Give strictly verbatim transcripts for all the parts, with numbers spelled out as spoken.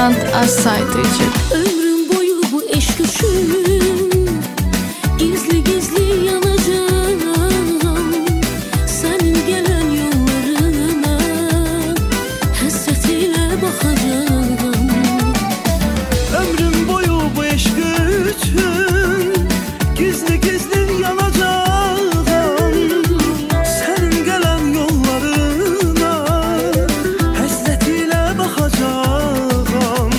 Bülent Ərsaydıcı. Ömrüm boyu bu eşq üçün gizli gizli yanacağım. Senin gelen yollarına həsrət ilə baxacağım. Ömrüm boyu bu eşq üçün gizli gizli yanacağım. Senin gelen yollarına həsrət ilə baxacağım.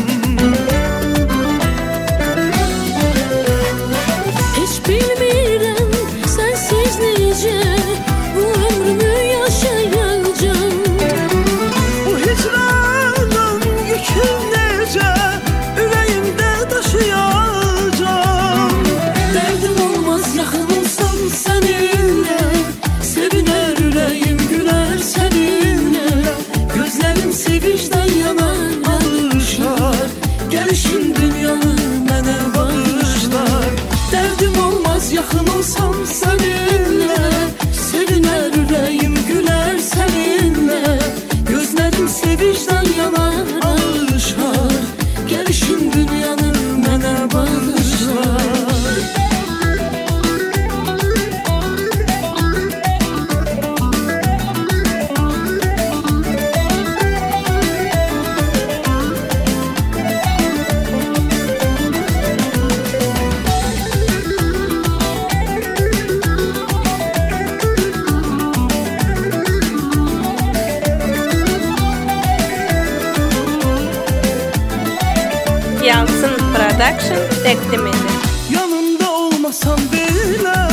Heç bilmirəm sensiz necə bu ömrümü yaşayacağım. Bu hicranın yükün necə ürəyimdə daşıyacağım. Derdim olmaz yaxın olsam seninle, seviner ürəyim güler seninle. Gözlerim sevinçten yanar alışar, gelişin dünyanı mənə bağışlar. Derdim olmaz yaxın olsam seninle, seviner ürəyim güler seninle. Gözlerim sevinçten yanar alışar, gelişin dünyanı mənə bağışlar. Yansın Production təqdim edir. Yanımda olmasan belə